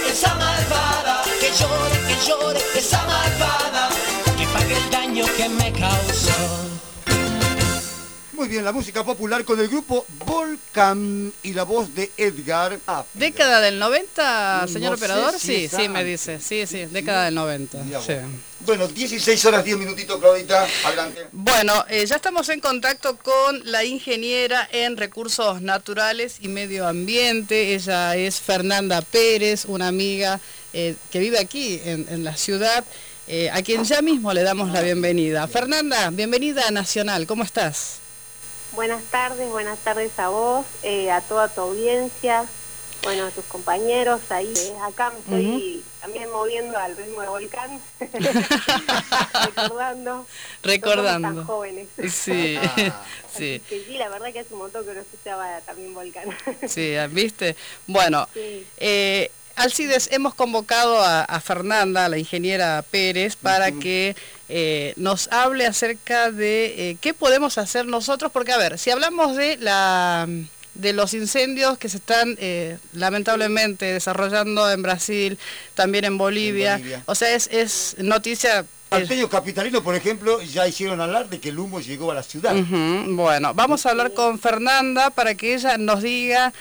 esa malvada, que llore esa malvada, que pague el daño que me causó. Muy bien, la música popular con el grupo Volcán y la voz de Edgar. ¿Década del 90, señor No sé operador? si Sí, es me dice. Sí, década del 90. Sí. Bueno, 16 horas 10 minutitos, Claudita, adelante. Bueno, ya estamos en contacto con la ingeniera en Recursos Naturales y Medio Ambiente. Ella es Fernanda Pérez, una amiga que vive aquí en la ciudad, a quien ya mismo le damos la bienvenida. Fernanda, bienvenida a Nacional, ¿cómo estás? Buenas tardes a vos, a toda tu audiencia, bueno, a tus compañeros ahí. Acá me estoy también moviendo al ritmo de Volcán, recordando. No somos tan jóvenes. Sí, sí. Que sí, la verdad que hace un montón que no escuchaba también Volcán. Sí, ¿viste? Bueno, sí. Alcides, hemos convocado a Fernanda, a la ingeniera Pérez, para que nos hable acerca de qué podemos hacer nosotros, porque a ver, si hablamos de los incendios que se están lamentablemente desarrollando en Brasil, también en Bolivia, o sea, es noticia. Salteños capitalinos, por ejemplo, ya hicieron hablar de que el humo llegó a la ciudad. Bueno, vamos a hablar con Fernanda para que ella nos diga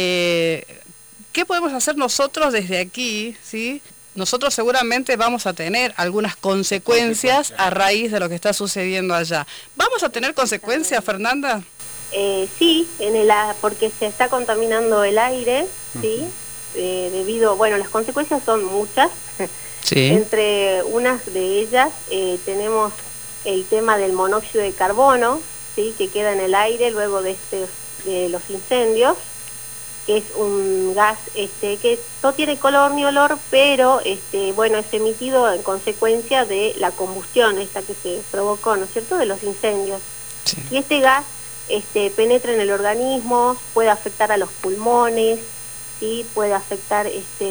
¿qué podemos hacer nosotros desde aquí? ¿Sí? Nosotros seguramente vamos a tener algunas consecuencias a raíz de lo que está sucediendo allá. ¿Vamos a tener consecuencias, Fernanda? Sí, porque se está contaminando el aire, ¿sí? Debido, bueno, las consecuencias son muchas. Sí. Entre unas de ellas tenemos el tema del monóxido de carbono, ¿sí? Que queda en el aire luego de los incendios, que es un gas que no tiene color ni olor, pero bueno, es emitido en consecuencia de la combustión esta que se provocó, ¿no es cierto?, de los incendios. Sí. Y este gas penetra en el organismo, puede afectar a los pulmones, ¿sí? Puede afectar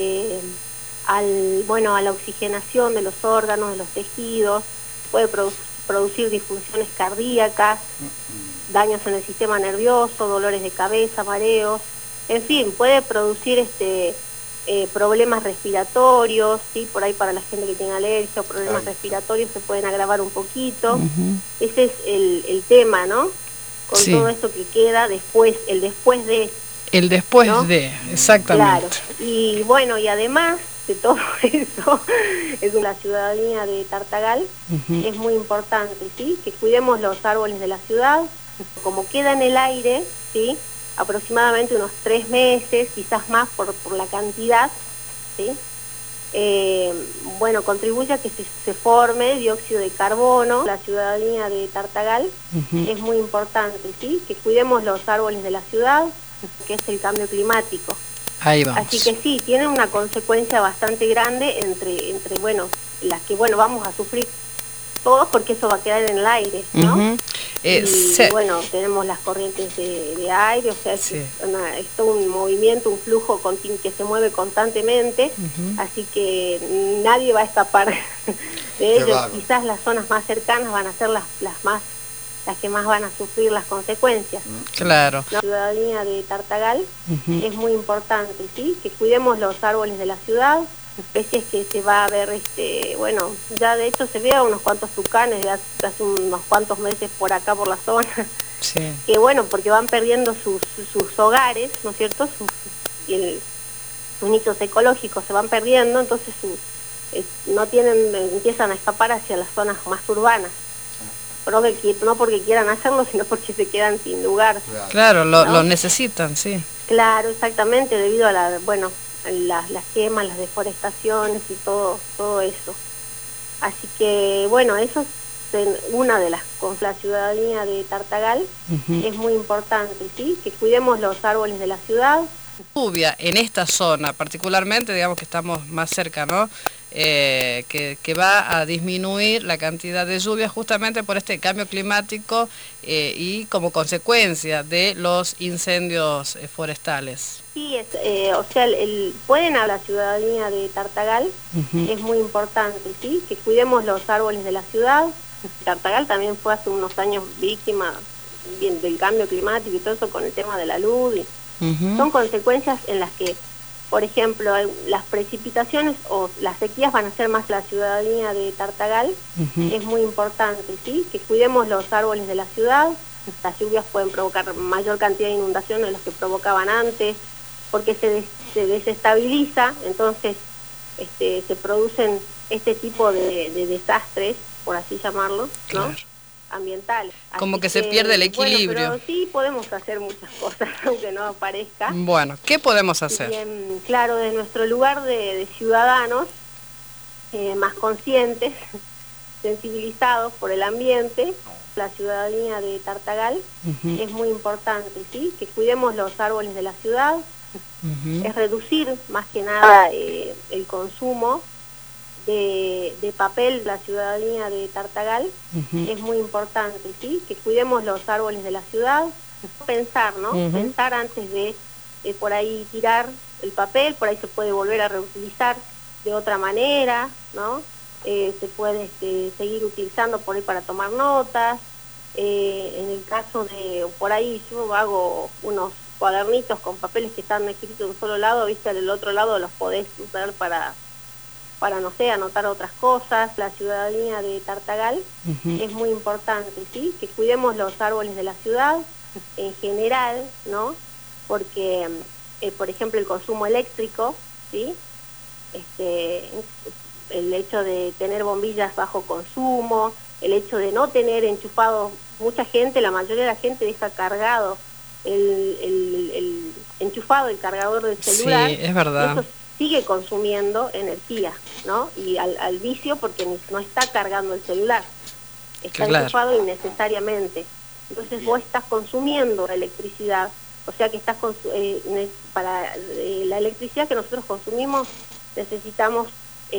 a la oxigenación de los órganos, de los tejidos, puede producir disfunciones cardíacas, daños en el sistema nervioso, dolores de cabeza, mareos. En fin, puede producir problemas respiratorios, ¿sí? Por ahí para la gente que tiene alergia o problemas respiratorios se pueden agravar un poquito. Ese es el tema, ¿no? Con todo esto que queda después, el después de... El después, ¿no? De, exactamente. Claro, y bueno, y además de todo eso, es la ciudadanía de Tartagal, es muy importante, ¿sí? Que cuidemos los árboles de la ciudad, como queda en el aire, ¿sí? Aproximadamente unos 3 meses, quizás más por la cantidad, ¿sí? Bueno, contribuye a que se forme dióxido de carbono. La ciudadanía de Tartagal es muy importante, ¿sí? Que cuidemos los árboles de la ciudad, que es el cambio climático. Ahí vamos. Así que sí, tiene una consecuencia bastante grande entre las que, bueno, vamos a sufrir todos, porque eso va a quedar en el aire, ¿no? Bueno, tenemos las corrientes de aire, o sea, es todo un movimiento, un flujo que se mueve constantemente, así que nadie va a escapar de ellos. Quizás las zonas más cercanas van a ser las que más van a sufrir las consecuencias. Claro. La ciudadanía de Tartagal es muy importante, ¿sí? Que cuidemos los árboles de la ciudad, especies que se va a ver, bueno, ya de hecho se ve a unos cuantos tucanes de hace unos cuantos meses por acá, por la zona, que bueno, porque van perdiendo sus hogares, ¿no es cierto?, sus nichos ecológicos se van perdiendo, entonces empiezan a escapar hacia las zonas más urbanas. No porque quieran hacerlo, sino porque se quedan sin lugar. Claro, lo necesitan, sí. Claro, exactamente, debido a las quemas, las deforestaciones y todo eso. Así que, bueno, eso es una de con la ciudadanía de Tartagal, es muy importante, ¿sí? Que cuidemos los árboles de la ciudad. Lluvia en esta zona, particularmente, digamos que estamos más cerca, ¿no? Que va a disminuir la cantidad de lluvia justamente por este cambio climático y como consecuencia de los incendios forestales. Sí, o sea, pueden a la ciudadanía de Tartagal, es muy importante, ¿sí? Que cuidemos los árboles de la ciudad. Tartagal también fue hace unos años víctima del cambio climático y todo eso con el tema de la luz. Son consecuencias en las que por ejemplo, las precipitaciones o las sequías van a ser más la ciudadanía de Tartagal. Es muy importante, ¿sí? Que cuidemos los árboles de la ciudad. Las lluvias pueden provocar mayor cantidad de inundaciones de los que provocaban antes, porque se desestabiliza, entonces se producen este tipo de desastres, por así llamarlo, ¿no? Claro. Ambientales. Como Así que se pierde el equilibrio. Bueno, pero sí podemos hacer muchas cosas, aunque no parezca. Bueno, ¿qué podemos Y hacer? bien, claro, de nuestro lugar de ciudadanos más conscientes, sensibilizados por el ambiente, la ciudadanía de Tartagal, es muy importante, ¿sí? Que cuidemos los árboles de la ciudad, es reducir más que nada el consumo de papel de la ciudadanía de Tartagal, es muy importante, ¿sí? Que cuidemos los árboles de la ciudad, pensar, ¿no? Pensar antes de por ahí tirar el papel, por ahí se puede volver a reutilizar de otra manera, ¿no? Se puede seguir utilizando por ahí para tomar notas. En el caso de, por ahí yo hago unos cuadernitos con papeles que están escritos de un solo lado, viste, del otro lado los podés usar para no sé, anotar otras cosas. La ciudadanía de Tartagal es muy importante, ¿sí? Que cuidemos los árboles de la ciudad en general, ¿no? Porque, por ejemplo, el consumo eléctrico, ¿sí? El hecho de tener bombillas bajo consumo, el hecho de no tener enchufado, mucha gente, la mayoría de la gente deja cargado el enchufado, el cargador del celular. Sí, es verdad. Eso sigue consumiendo energía, ¿no? Y al vicio porque no está cargando el celular, está enchufado innecesariamente. Entonces vos estás consumiendo electricidad, o sea que estás para la electricidad que nosotros consumimos necesitamos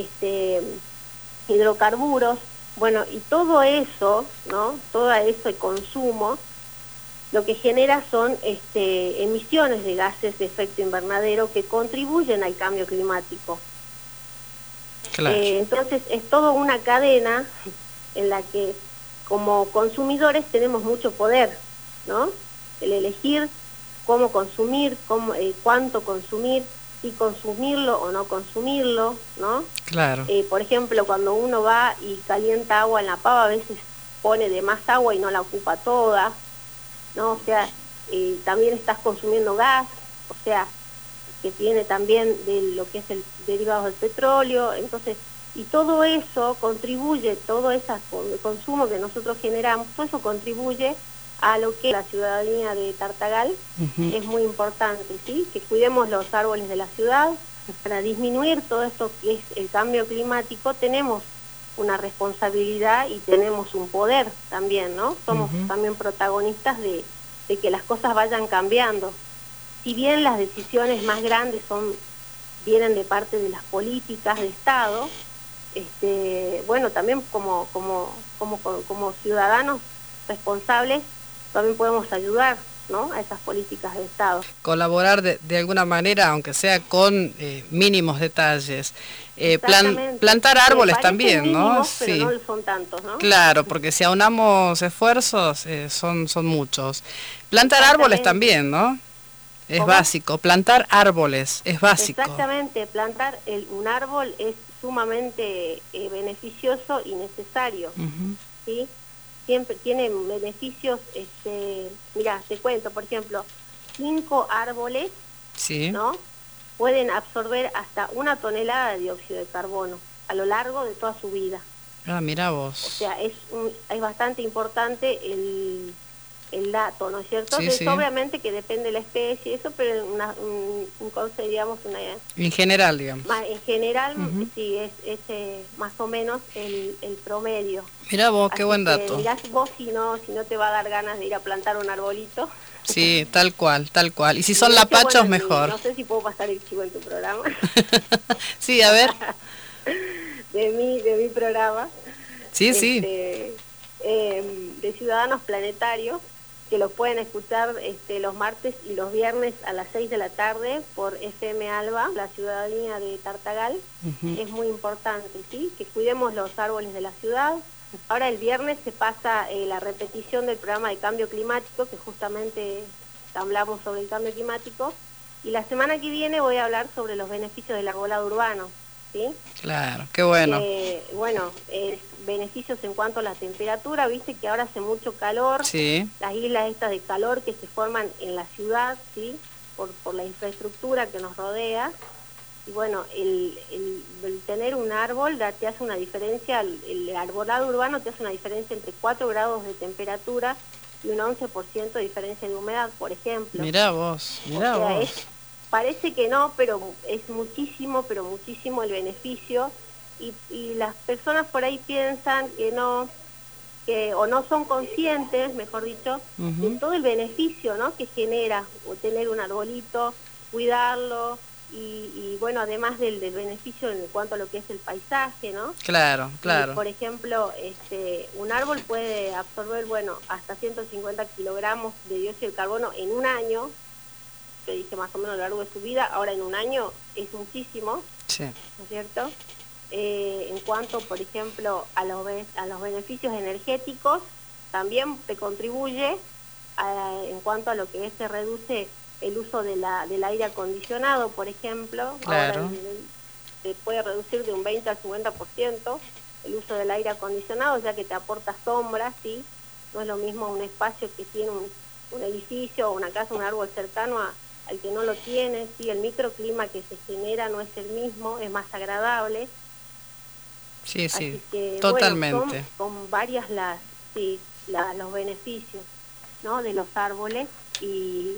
hidrocarburos, bueno, y todo eso, ¿no? Todo ese consumo lo que genera son emisiones de gases de efecto invernadero que contribuyen al cambio climático. Claro. Entonces es toda una cadena en la que como consumidores tenemos mucho poder, ¿no? El elegir cómo consumir, cuánto consumir, si consumirlo o no consumirlo, ¿no? Claro. Por ejemplo, cuando uno va y calienta agua en la pava, a veces pone de más agua y no la ocupa toda, ¿no? O sea, también estás consumiendo gas, o sea, que viene también de lo que es el derivado del petróleo, entonces, y todo eso contribuye, todo ese consumo que nosotros generamos, todo eso contribuye a lo que la ciudadanía de Tartagal es muy importante, ¿sí? Que cuidemos los árboles de la ciudad. Para disminuir todo esto que es el cambio climático tenemos una responsabilidad y tenemos un poder también, ¿no? Somos también protagonistas de que las cosas vayan cambiando. Si bien las decisiones más grandes vienen de parte de las políticas de Estado, bueno, también como ciudadanos responsables también podemos ayudar, ¿no? A esas políticas de Estado. Colaborar de alguna manera, aunque sea con mínimos detalles. Plantar árboles también, mínimos, ¿no? Pero sí. no son tantos, ¿no? Claro, porque si aunamos esfuerzos, son muchos. Plantar árboles también, ¿no? Es ¿Cómo? básico. Plantar árboles es básico. Exactamente, plantar un árbol es sumamente beneficioso y necesario, ¿sí? Siempre tiene beneficios, mira, te cuento, por ejemplo, 5 árboles, Sí. ¿no? Pueden absorber hasta 1 tonelada de dióxido de carbono a lo largo de toda su vida. Ah, mira O vos. sea, es bastante importante el dato, ¿no es cierto? Sí, sí. Obviamente que depende de la especie, eso, pero digamos, En general, digamos. en general, sí, es más o menos el promedio. Mira vos, qué Así buen que dato. mirás vos si no te va a dar ganas de ir a plantar un arbolito. Sí, tal cual. Y si Y son de hecho, lapachos, bueno, mejor. No sé si puedo pasar el chivo en tu programa. Sí, a ver. de mi programa. Sí, sí. De Ciudadanos Planetarios, que los pueden escuchar los martes y los viernes a las 6 de la tarde por FM Alba, la ciudadanía de Tartagal. Es muy importante, ¿sí? Que cuidemos los árboles de la ciudad. Ahora el viernes se pasa la repetición del programa de cambio climático, que justamente hablamos sobre el cambio climático, Y la semana que viene voy a hablar sobre los beneficios del arbolado urbano, ¿sí? Claro, qué bueno. Bueno, beneficios en cuanto a la temperatura, viste que ahora hace mucho calor, Sí. las islas estas de calor que se forman en la ciudad, ¿sí? Por la infraestructura que nos rodea. Y bueno, el tener un árbol te hace una diferencia, el arbolado urbano te hace una diferencia entre 4 grados de temperatura y un 11% de diferencia de humedad, por ejemplo. Mirá vos, mirá O sea, vos. Parece que no, pero es muchísimo, el beneficio. Y las personas por ahí piensan que no, o no son conscientes, mejor dicho, de todo el beneficio, ¿no?, que genera tener un arbolito, cuidarlo, y bueno, además del beneficio en cuanto a lo que es el paisaje, ¿no? Claro, claro. Y, por ejemplo, un árbol puede absorber, bueno, hasta 150 kilogramos de dióxido de carbono en un año. Yo dije más o menos a lo largo de su vida, ahora en un año es muchísimo, Sí. ¿no es cierto? En cuanto, por ejemplo, a los beneficios energéticos, también te contribuye en cuanto a lo que se reduce el uso del aire acondicionado, por ejemplo. Claro. Ahora se puede reducir de un 20 al 50% el uso del aire acondicionado, ya que te aporta sombra, ¿sí? No es lo mismo un espacio que tiene un edificio o una casa, un árbol cercano al que no lo tiene, ¿sí? El microclima que se genera no es el mismo, es más agradable. Sí, sí, Así que, totalmente. Bueno, son varias los beneficios, ¿no?, de los árboles. Y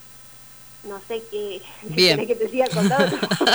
no sé qué Bien. que te siga contando.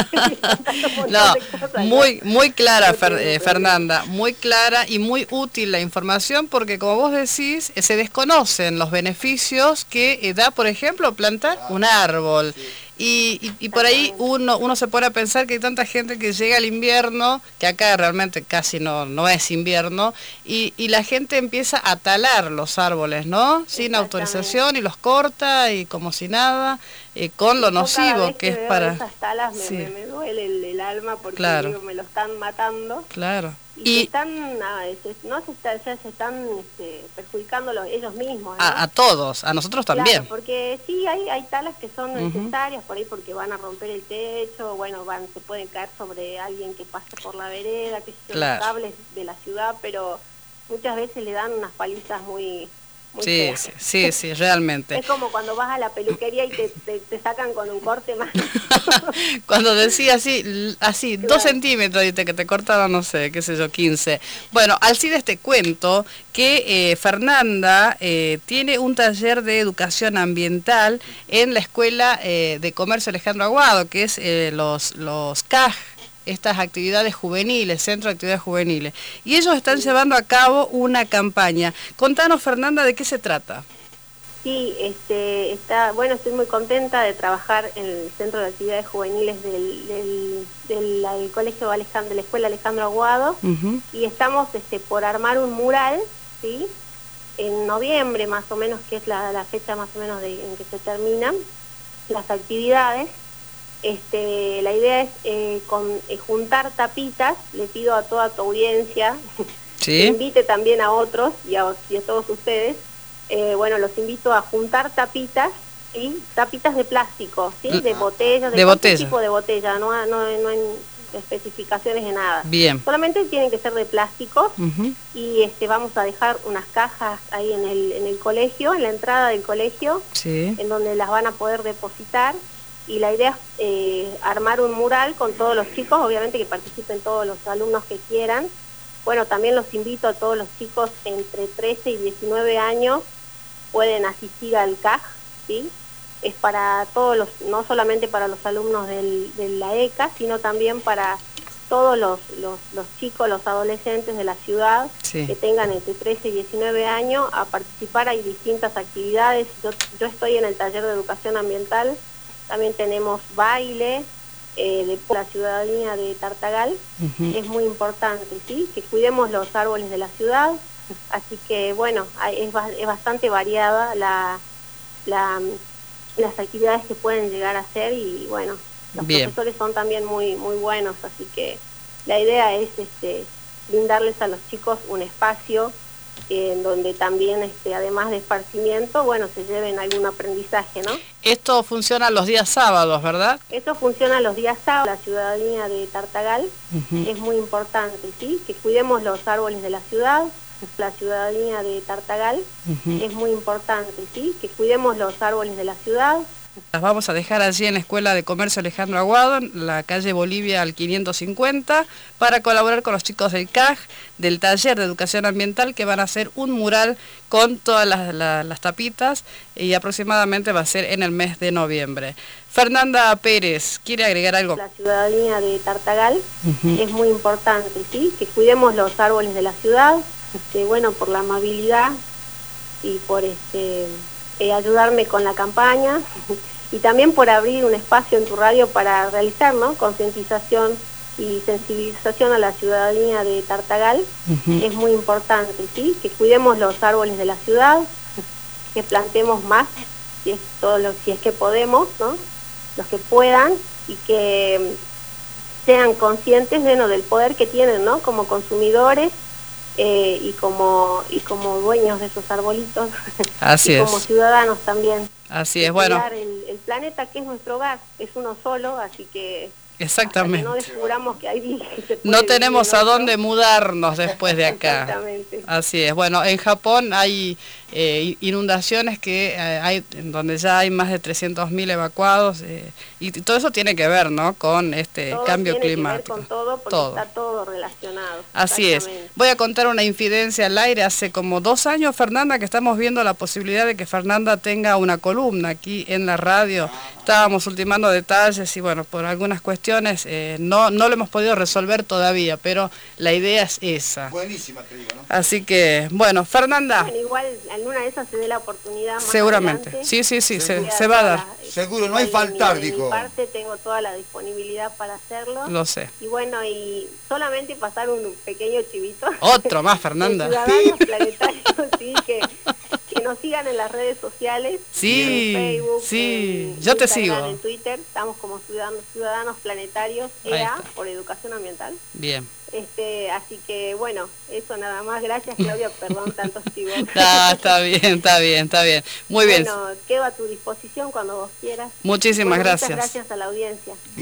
No, muy clara, Fernanda, muy clara y muy útil la información, porque como vos decís, se desconocen los beneficios que da, por ejemplo, plantar un árbol. Y por ahí uno se pone a pensar que hay tanta gente que llega al invierno, que acá realmente casi no es invierno, y la gente empieza a talar los árboles, ¿no? Sin autorización, y los corta y como si nada, con lo nocivo que es para... esas talas Sí. me duele el alma, porque Claro. digo, me lo están matando. Claro. Y se están perjudicando ellos mismos, ¿no? A todos, a nosotros también. Claro, porque sí, hay talas que son necesarias por ahí, porque van a romper el techo, bueno, se pueden caer sobre alguien que pase por la vereda, que son Claro. los cables de la ciudad, pero muchas veces le dan unas palizas muy Sí, feas. sí, realmente. Es como cuando vas a la peluquería y te sacan con un corte más. Cuando decía así, Claro. 2 centímetros, dice que te cortaron, no sé, qué sé yo, 15. Bueno, Alcides, te cuento que Fernanda tiene un taller de educación ambiental en la Escuela de Comercio Alejandro Aguado, que es los CAJ, estas actividades juveniles, Centro de Actividades Juveniles. Y ellos están llevando a cabo una campaña. Contanos, Fernanda, ¿de qué se trata? Sí, estoy muy contenta de trabajar en el Centro de Actividades Juveniles del Colegio de la Escuela Alejandro Aguado. Y estamos por armar un mural, ¿sí?, en noviembre más o menos, que es la fecha más o menos en que se terminan las actividades. La idea es juntar tapitas. Le pido a toda tu audiencia que invite también a otros y a todos ustedes. Bueno, los invito a juntar tapitas, ¿sí?, tapitas de plástico, ¿sí?, de botellas, de cualquier tipo de botella, no hay especificaciones de nada. Bien. Solamente tienen que ser de plástico. Y vamos a dejar unas cajas ahí en el colegio, en la entrada del colegio, Sí. en donde las van a poder depositar. Y la idea es armar un mural con todos los chicos, obviamente que participen todos los alumnos que quieran. Bueno, también los invito a todos los chicos entre 13 y 19 años, pueden asistir al CAJ, ¿sí? Es para todos no solamente para los alumnos de la ECA, sino también para todos los chicos, los adolescentes de la ciudad, Sí. que tengan entre 13 y 19 años, a participar. Hay distintas actividades. Yo estoy en el taller de educación ambiental. También tenemos baile de la ciudadanía de Tartagal. Es muy importante, ¿sí?, que cuidemos los árboles de la ciudad. Así que, bueno, es bastante variada las actividades que pueden llegar a hacer. Y, bueno, los profesores son también muy buenos. Así que la idea es brindarles a los chicos un espacio en donde también, además de esparcimiento, bueno, se lleven algún aprendizaje, ¿no? Esto funciona los días sábados, ¿verdad? Eso funciona los días sábados. La ciudadanía de Tartagal es muy importante, ¿sí? Que cuidemos los árboles de la ciudad. La ciudadanía de Tartagal es muy importante, ¿sí? Que cuidemos los árboles de la ciudad. Las vamos a dejar allí en la Escuela de Comercio Alejandro Aguado, en la calle Bolivia al 550, para colaborar con los chicos del CAG, del taller de educación ambiental, que van a hacer un mural con todas las tapitas, y aproximadamente va a ser en el mes de noviembre. Fernanda Pérez, ¿quiere agregar algo? La ciudadanía de Tartagal es muy importante, ¿sí? Que cuidemos los árboles de la ciudad, bueno, por la amabilidad y por ayudarme con la campaña y también por abrir un espacio en tu radio para realizar, ¿no?, concientización y sensibilización a la ciudadanía de Tartagal. Es muy importante, ¿sí? Que cuidemos los árboles de la ciudad, que plantemos más, si es que podemos, ¿no?, los que puedan, y que sean conscientes, bueno, del poder que tienen, ¿no?, como consumidores, y como dueños de esos arbolitos. Así y es. como ciudadanos también. Así es, bueno. Cuidar el planeta, que es nuestro hogar, es uno solo, así que exactamente. hasta que no descubramos que hay vida, no tenemos a dónde mudarnos después de acá. Exactamente. Así es. Bueno, en Japón hay inundaciones que hay donde ya hay más de 300.000 evacuados, y todo eso tiene que ver, ¿no?, con todo cambio tiene climático. Que ver con todo, porque está todo relacionado. Así es. Voy a contar una infidencia al aire. Hace como 2 años, Fernanda, que estamos viendo la posibilidad de que Fernanda tenga una columna aquí en la radio. Estábamos ultimando detalles y bueno, por algunas cuestiones no lo hemos podido resolver todavía, pero la idea es esa. Buenísima, te digo, ¿no? Así que, bueno, Fernanda. Bueno, igual en una de esas se dé la oportunidad más seguramente. adelante. Sí, se va a dar. Seguro, no hay faltar, de mi dijo. parte tengo toda la disponibilidad para hacerlo. Lo sé. Y bueno, y solamente pasar un pequeño chivito. Otro más, Fernanda. Ciudadanos Planetarios, sí, que nos sigan en las redes sociales. Sí, en Facebook, sí, en yo te Instagram, sigo. en Twitter, estamos como Ciudadanos Planetarios, EA, por Educación Ambiental. Bien. Así que bueno, eso nada más. Gracias, Claudia, perdón tantos chivos. Está bien. Muy bien. Bueno, quedo a tu disposición cuando vos quieras. Muchísimas gracias. Muchas gracias a la audiencia.